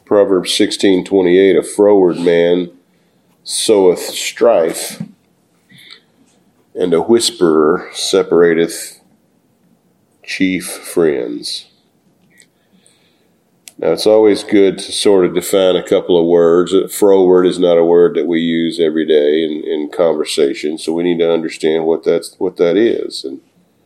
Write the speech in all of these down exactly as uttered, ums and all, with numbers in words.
Proverbs sixteen twenty-eight, a froward man soweth strife, and a whisperer separateth chief friends. Now, it's always good to sort of define a couple of words. Froward is not a word that we use every day in, in conversation, so we need to understand what that's what that is, and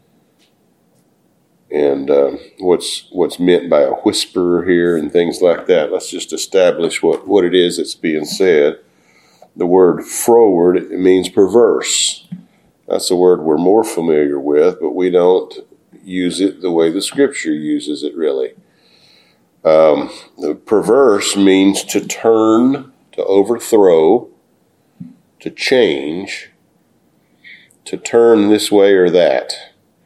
and um, what's what's meant by a whisperer here, and things like that. Let's just establish what, what it is that's being said. The word froward, it means perverse. That's a word we're more familiar with, but we don't use it the way the Scripture uses it, really. Um, the perverse means to turn, to overthrow, to change, to turn this way or that.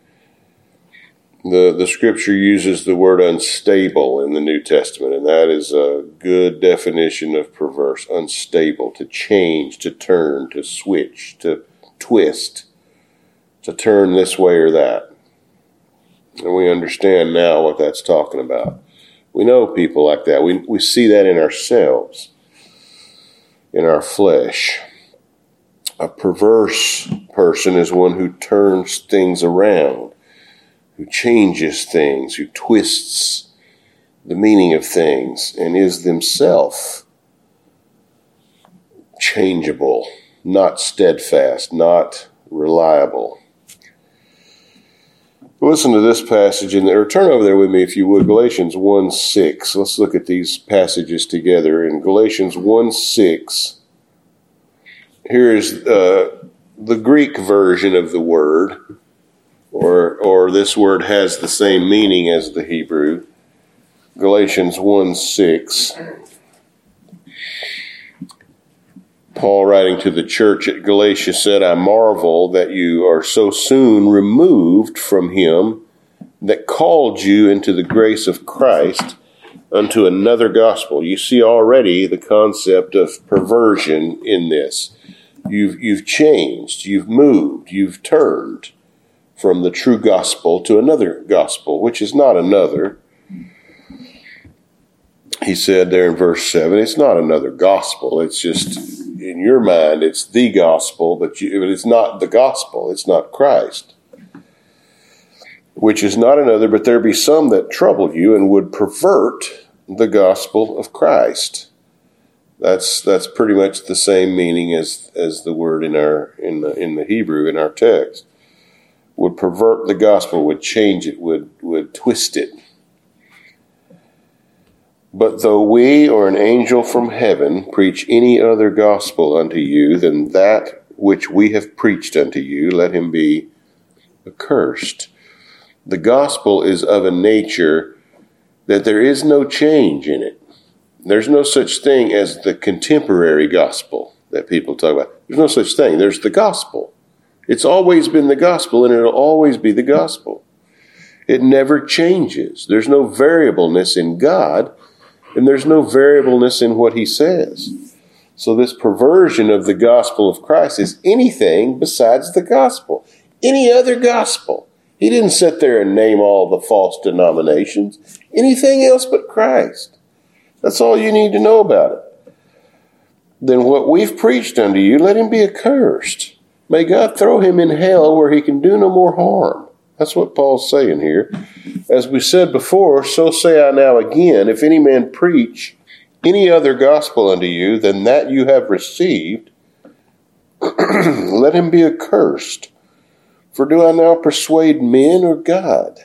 The, the Scripture uses the word unstable in the New Testament, and that is a good definition of perverse. Unstable, to change, to turn, to switch, to twist, to turn this way or that. And we understand now what that's talking about. We know people like that. We we see that in ourselves, in our flesh. A perverse person is one who turns things around, who changes things, who twists the meaning of things, and is themselves changeable, not steadfast, not reliable. Listen to this passage, in there, or turn over there with me if you would, Galatians one six. Let's look at these passages together. In Galatians one six, here is uh, the Greek version of the word, or or this word has the same meaning as the Hebrew. Galatians one six. Paul, writing to the church at Galatia, said, I marvel that you are so soon removed from him that called you into the grace of Christ unto another gospel. You see already the concept of perversion in this. You've, you've changed, you've moved, you've turned from the true gospel to another gospel, which is not another. He said there in verse seven, it's not another gospel. It's just, in your mind, it's the gospel, but, you, but it's not the gospel. It's not Christ. Which is not another, but there be some that trouble you and would pervert the gospel of Christ. That's that's pretty much the same meaning as, as the word in our in the in the Hebrew in our text. Would pervert the gospel, would change it, would would twist it. But though we or an angel from heaven preach any other gospel unto you than that which we have preached unto you, let him be accursed. The gospel is of a nature that there is no change in it. There's no such thing as the contemporary gospel that people talk about. There's no such thing. There's the gospel. It's always been the gospel, and it'll always be the gospel. It never changes. There's no variableness in God, and there's no variableness in what he says. So this perversion of the gospel of Christ is anything besides the gospel. Any other gospel. He didn't sit there and name all the false denominations. Anything else but Christ. That's all you need to know about it. Then what we've preached unto you, let him be accursed. May God throw him in hell where he can do no more harm. That's what Paul's saying here. As we said before, so say I now again, if any man preach any other gospel unto you than that you have received, let him be accursed. For do I now persuade men or God?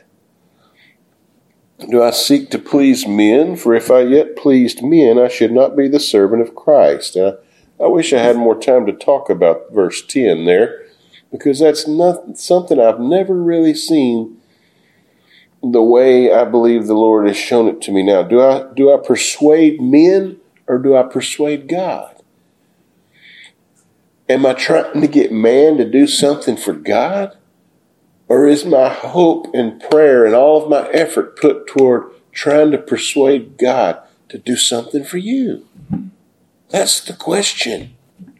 Do I seek to please men? For if I yet pleased men, I should not be the servant of Christ. Now, I wish I had more time to talk about verse ten there, because that's not something I've never really seen the way I believe the Lord has shown it to me now. Do I do I persuade men or do I persuade God? Am I trying to get man to do something for God? Or is my hope and prayer and all of my effort put toward trying to persuade God to do something for you? That's the question.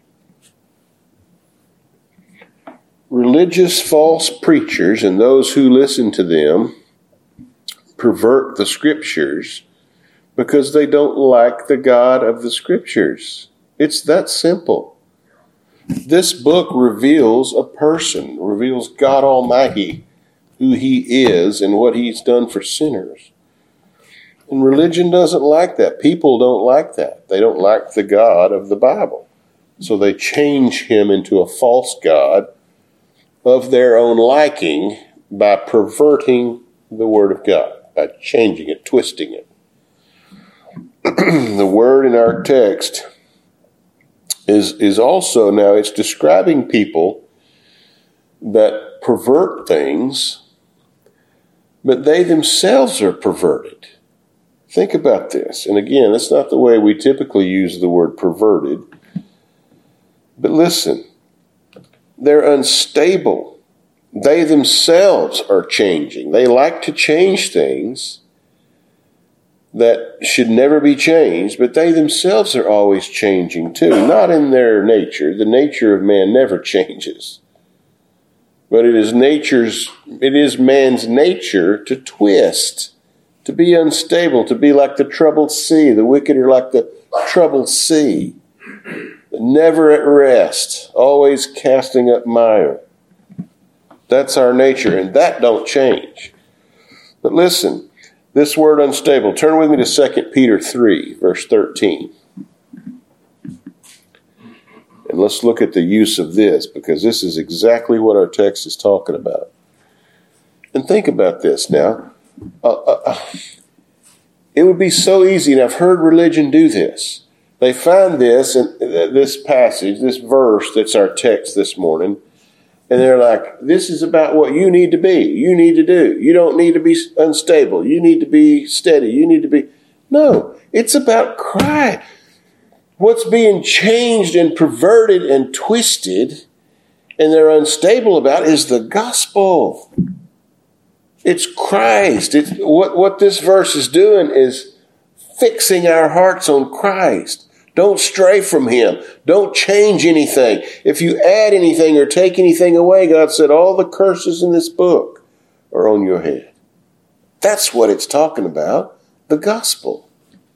Religious false preachers and those who listen to them pervert the scriptures because they don't like the God of the Scriptures. It's that simple. This book reveals a person, reveals God Almighty, who He is and what He's done for sinners. And religion doesn't like that. People don't like that. They don't like the God of the Bible. So they change Him into a false God of their own liking by perverting the Word of God, by changing it, twisting it. The word in our text is, is also now, it's describing people that pervert things, but they themselves are perverted. Think about this. And again, that's not the way we typically use the word perverted. But listen, they're unstable. They themselves are changing. They like to change things that should never be changed, but they themselves are always changing too. Not in their nature. The nature of man never changes. But it is nature's, it is man's nature to twist, to be unstable, to be like the troubled sea. The wicked are like the troubled sea, never at rest, always casting up mire. That's our nature, and that don't change. But listen, this word unstable, turn with me to Second Peter three, verse thirteen. And let's look at the use of this, because this is exactly what our text is talking about. And think about this now. Uh, uh, it would be so easy, and I've heard religion do this. They find this, in this passage, this verse that's our text this morning, and they're like, this is about what you need to be. You need to do. You don't need to be unstable. You need to be steady. You need to be... No, it's about Christ. What's being changed and perverted and twisted and they're unstable about is the gospel. It's Christ. It's, what, what this verse is doing is fixing our hearts on Christ. Don't stray from Him. Don't change anything. If you add anything or take anything away, God said, all the curses in this book are on your head. That's what it's talking about, the gospel.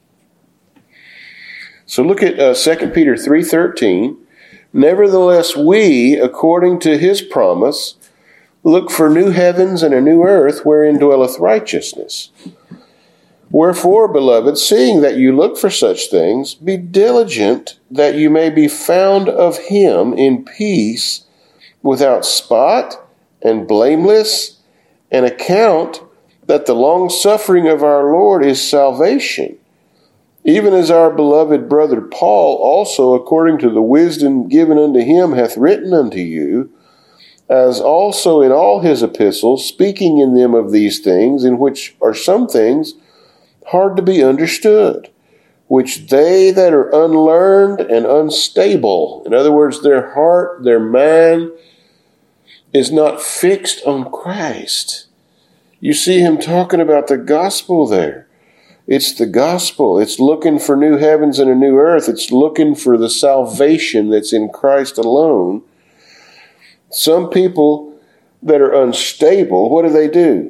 So look at uh, Second Peter three thirteen. Nevertheless, we, according to His promise, look for new heavens and a new earth wherein dwelleth righteousness. Wherefore, beloved, seeing that you look for such things, be diligent that you may be found of Him in peace, without spot and blameless, and account that the long-suffering of our Lord is salvation, even as our beloved brother Paul also, according to the wisdom given unto him, hath written unto you, as also in all his epistles, speaking in them of these things, in which are some things hard to be understood, which they that are unlearned and unstable, in other words, their heart, their mind, is not fixed on Christ. You see him talking about the gospel there. It's the gospel. It's looking for new heavens and a new earth. It's looking for the salvation that's in Christ alone. Some people that are unstable, what do they do?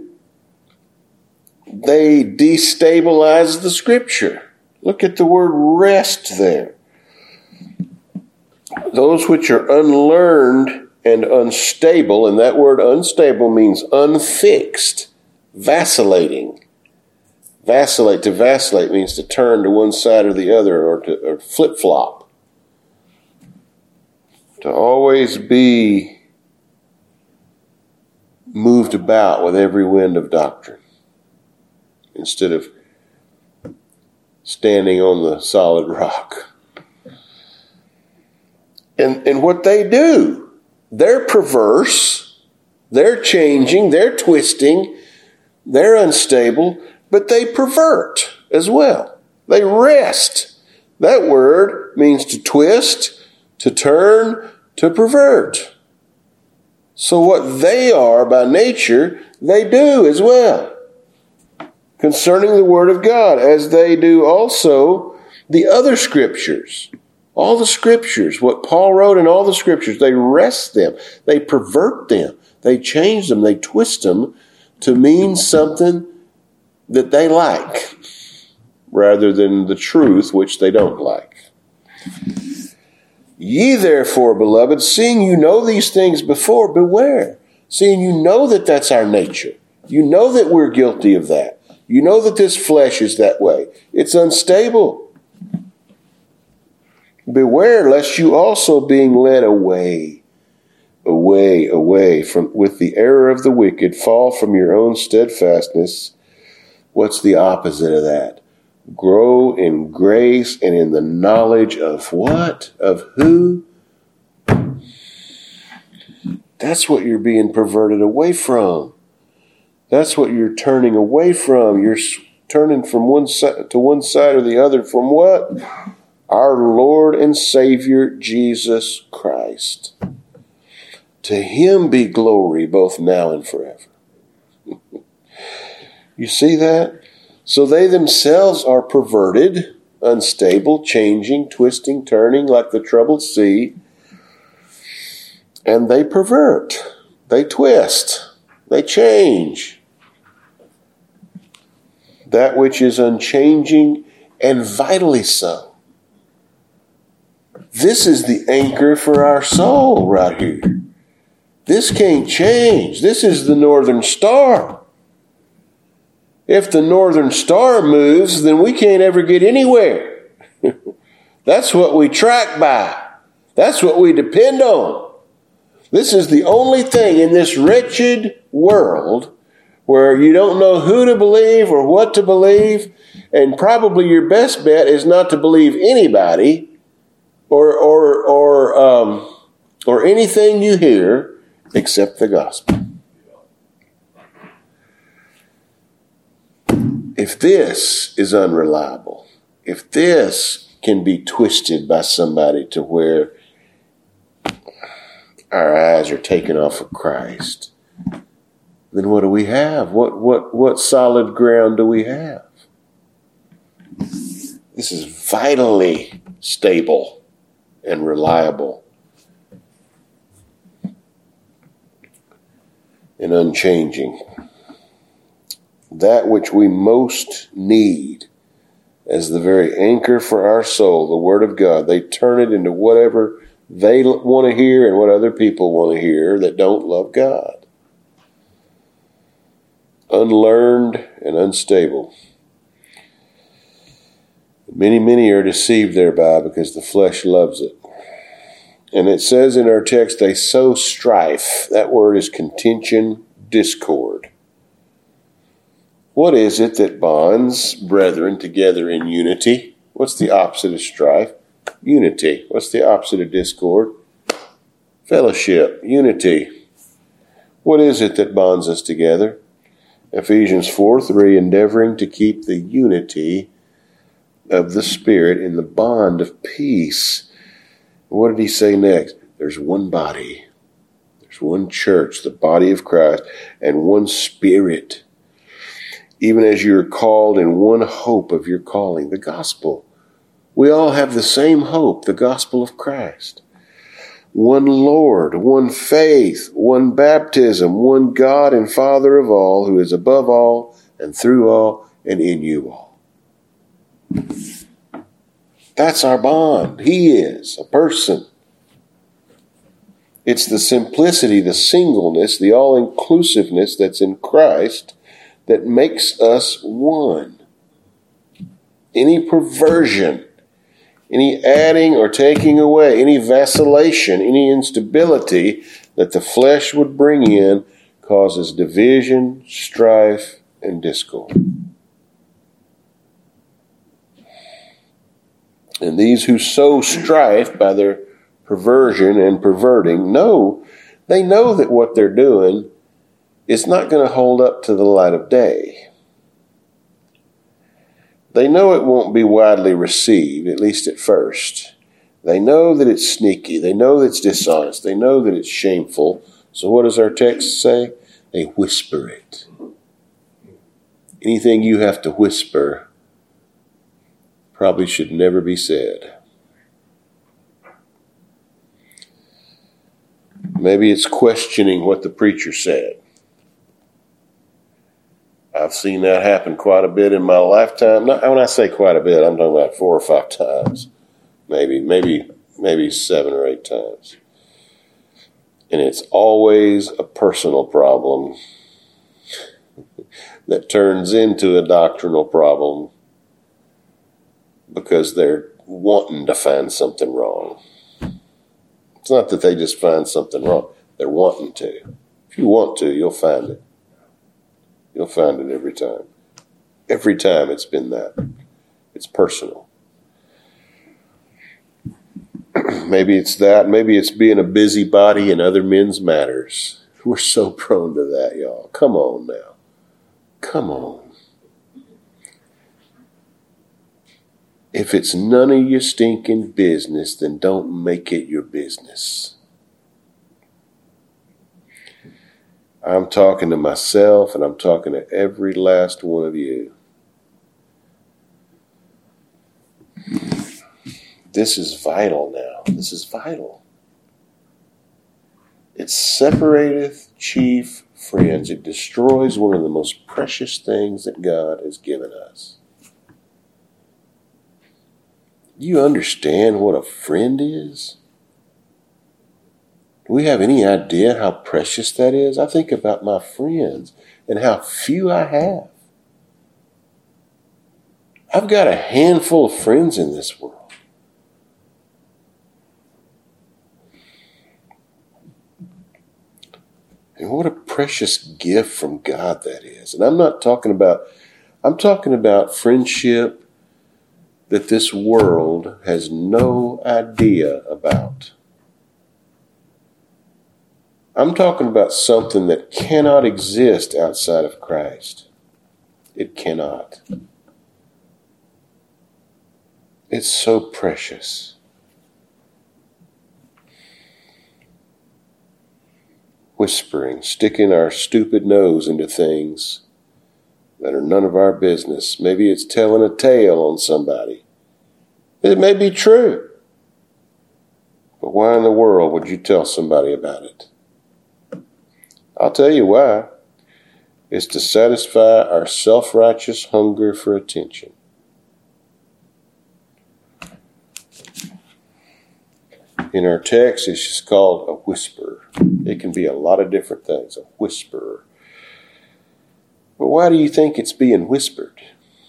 They destabilize the Scripture. Look at the word rest there. Those which are unlearned and unstable, and that word unstable means unfixed, vacillating. Vacillate, to vacillate means to turn to one side or the other, or to or flip-flop. To always be moved about with every wind of doctrine, instead of standing on the solid rock. And, and what they do, they're perverse, they're changing, they're twisting, they're unstable, but they pervert as well. They rest. That word means to twist, to turn, to pervert. So what they are by nature, they do as well, concerning the Word of God, as they do also the other Scriptures. All the Scriptures, what Paul wrote in all the Scriptures, they wrest them, they pervert them, they change them, they twist them to mean something that they like. rather than the truth, which they don't like. Ye therefore, beloved, seeing you know these things before, beware. Seeing you know that that's our nature. You know that we're guilty of that. You know that this flesh is that way. It's unstable. Beware lest you also being led away, away, away from with the error of the wicked, fall from your own steadfastness. What's the opposite of that? Grow in grace and in the knowledge of what? Of who? That's what you're being perverted away from. That's what you're turning away from. You're turning from one side to one side or the other from what? Our Lord and Savior, Jesus Christ. To him be glory both now and forever. You see that? So they themselves are perverted, unstable, changing, twisting, turning like the troubled sea. And they pervert. They twist. They change. That which is unchanging and vitally so. This is the anchor for our soul right here. This can't change. This is the northern star. If the northern star moves, then we can't ever get anywhere. That's what we track by. That's what we depend on. This is the only thing in this wretched world where you don't know who to believe or what to believe, and probably your best bet is not to believe anybody or or or um, or anything you hear except the gospel. If this is unreliable, if this can be twisted by somebody to where our eyes are taken off of Christ, then what do we have? What what what solid ground do we have? This is vitally stable and reliable and unchanging. That which we most need as the very anchor for our soul, the Word of God. They turn it into whatever they want to hear and what other people want to hear that don't love God. Unlearned and unstable. Many, many are deceived thereby because the flesh loves it. And it says in our text, they sow strife. That word is contention, discord. What is it that bonds brethren together in unity? What's the opposite of strife? Unity. What's the opposite of discord? Fellowship. Unity. What is it that bonds us together? Ephesians four three, endeavoring to keep the unity of the Spirit in the bond of peace. What did he say next? There's one body. There's one church, the body of Christ, and one Spirit. Even as you're called in one hope of your calling, the gospel. We all have the same hope, the gospel of Christ. One Lord, one faith, one baptism, one God and Father of all, who is above all and through all and in you all. That's our bond. He is a person. It's the simplicity, the singleness, the all-inclusiveness that's in Christ that makes us one. Any perversion, any adding or taking away, any vacillation, any instability that the flesh would bring in causes division, strife, and discord. And these who sow strife by their perversion and perverting know, they know that what they're doing is not going to hold up to the light of day. They know it won't be widely received, at least at first. They know that it's sneaky. They know that it's dishonest. They know that it's shameful. So what does our text say? They whisper it. Anything you have to whisper probably should never be said. Maybe it's questioning what the preacher said. I've seen that happen quite a bit in my lifetime. Not, when I say quite a bit, I'm talking about four or five times. Maybe, maybe, maybe seven or eight times. And it's always a personal problem that turns into a doctrinal problem because they're wanting to find something wrong. It's not that they just find something wrong. They're wanting to. If you want to, you'll find it. You'll find it every time. Every time it's been that. It's personal. Maybe it's that. Maybe it's being a busybody in other men's matters. We're so prone to that, y'all. Come on now. Come on. If it's none of your stinking business, then don't make it your business. I'm talking to myself, and I'm talking to every last one of you. This is vital now. This is vital. It separateth chief friends. It destroys one of the most precious things that God has given us. Do you understand what a friend is? Do we have any idea how precious that is? I think about my friends and how few I have. I've got a handful of friends in this world. And what a precious gift from God that is. And I'm not talking about, I'm talking about friendship that this world has no idea about. I'm talking about something that cannot exist outside of Christ. It cannot. It's so precious. Whispering, sticking our stupid nose into things that are none of our business. Maybe it's telling a tale on somebody. It may be true. But why in the world would you tell somebody about it? I'll tell you why. It's to satisfy our self-righteous hunger for attention. In our text, it's just called a whisper. It can be a lot of different things, a whisperer. But why do you think it's being whispered?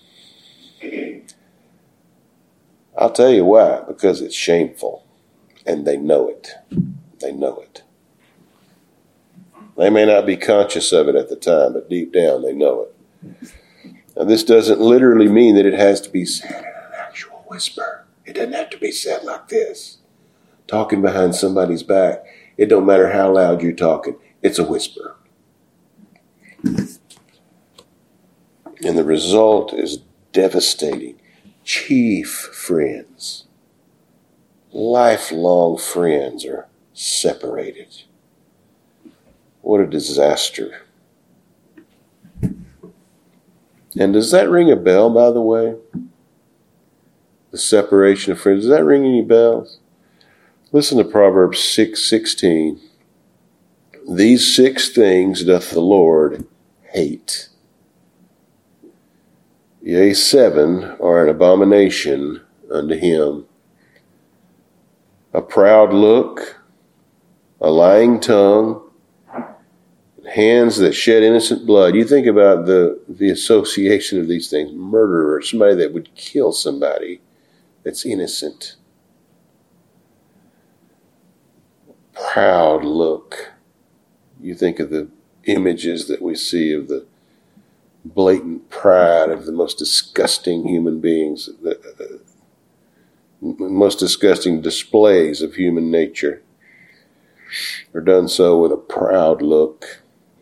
I'll tell you why. Because it's shameful. And they know it. They know it. They may not be conscious of it at the time, but deep down they know it. Now, this doesn't literally mean that it has to be said in an actual whisper. It doesn't have to be said like this. Talking behind somebody's back, it don't matter how loud you're talking. It's a whisper. And the result is devastating. Chief friends, lifelong friends are separated. What a disaster. And does that ring a bell, by the way? The separation of friends. Does that ring any bells? Listen to Proverbs six sixteen. These six things doth the Lord hate. Yea, seven are an abomination unto him. A proud look, a lying tongue, hands that shed innocent blood. You think about the, the association of these things. Murderer, somebody that would kill somebody that's innocent. Proud look. You think of the images that we see of the blatant pride of the most disgusting human beings, the uh, most disgusting displays of human nature are done so with a proud look.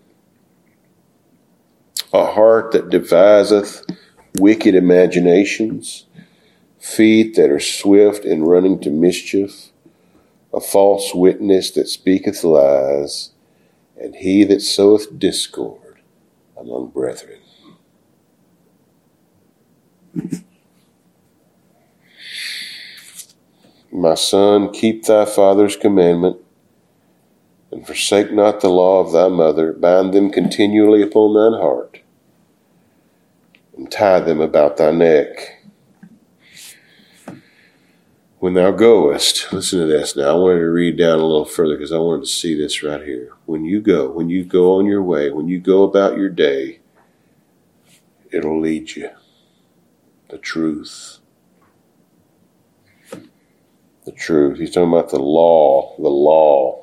A heart that deviseth wicked imaginations, feet that are swift in running to mischief, a false witness that speaketh lies, and he that soweth discord among brethren. My son, keep thy father's commandment, and forsake not the law of thy mother. Bind them continually upon thine heart, tie them about thy neck. When thou goest, listen to this now. I wanted to read down a little further because I wanted to see this right here. When you go, when you go on your way, when you go about your day, it'll lead you. The truth. The truth. He's talking about the law, the law.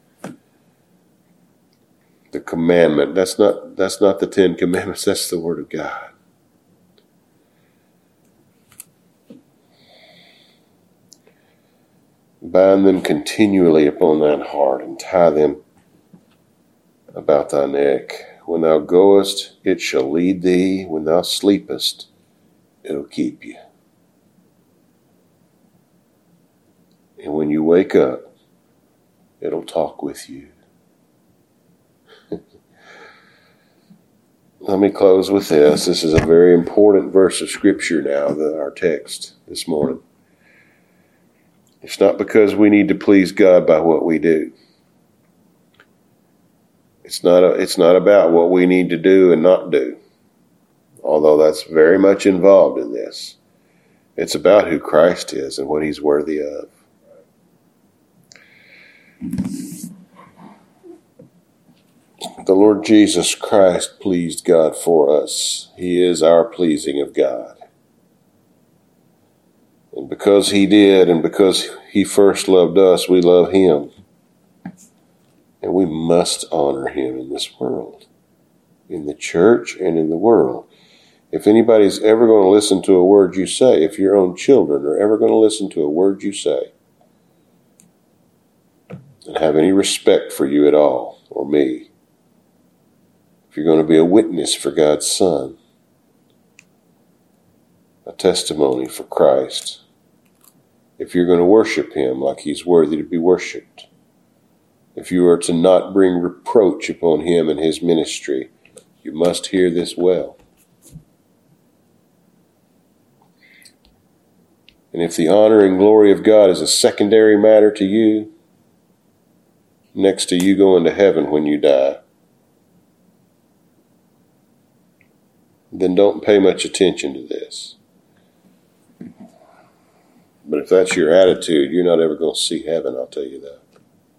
The commandment. That's not, that's not the Ten Commandments. That's the Word of God. Bind them continually upon thine heart, and tie them about thy neck. When thou goest, it shall lead thee. When thou sleepest, it'll keep you. And when you wake up, it'll talk with you. Let me close with this. This is a very important verse of Scripture now, the, our text this morning. It's not because we need to please God by what we do. It's not a, it's not about what we need to do and not do, although that's very much involved in this. It's about who Christ is and what he's worthy of. The Lord Jesus Christ pleased God for us. He is our pleasing of God. And because he did, and because he first loved us, we love him. And we must honor him in this world, in the church and in the world. If anybody's ever going to listen to a word you say, if your own children are ever going to listen to a word you say, and have any respect for you at all, or me, if you're going to be a witness for God's Son, a testimony for Christ, if you're going to worship him like he's worthy to be worshiped, if you are to not bring reproach upon him and his ministry, you must hear this well. And if the honor and glory of God is a secondary matter to you, next to you going to heaven when you die, then don't pay much attention to this. But if that's your attitude, you're not ever going to see heaven, I'll tell you that.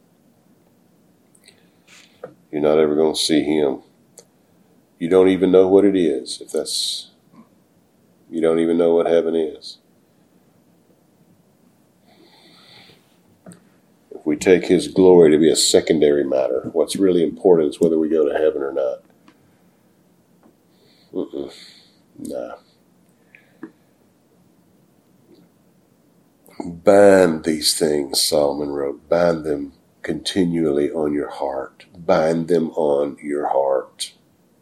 You're not ever going to see him. You don't even know what it is. If that's, you don't even know what heaven is. If we take his glory to be a secondary matter, what's really important is whether we go to heaven or not. Mm-mm. Nah. Bind these things, Solomon wrote. Bind them continually on your heart. Bind them on your heart.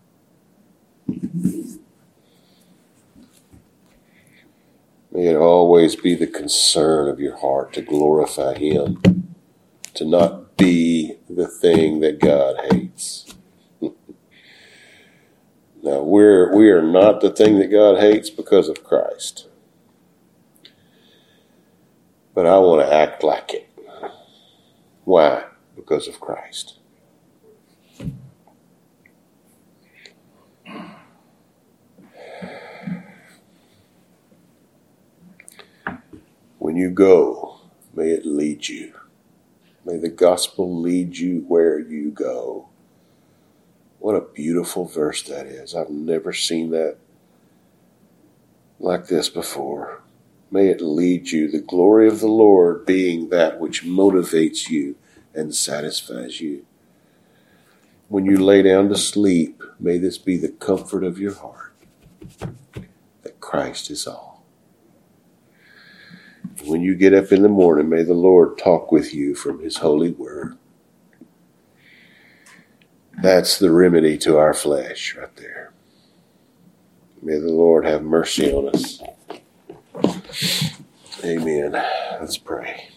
May it always be the concern of your heart to glorify him, to not be the thing that God hates. Now, we're, we are not the thing that God hates because of Christ. But I want to act like it. Why? Because of Christ. When you go, may it lead you. May the gospel lead you where you go. What a beautiful verse that is. I've never seen that like this before. May it lead you, the glory of the Lord being that which motivates you and satisfies you. When you lay down to sleep, may this be the comfort of your heart, that Christ is all. When you get up in the morning, may the Lord talk with you from his holy word. That's the remedy to our flesh right there. May the Lord have mercy on us. Amen. Let's pray.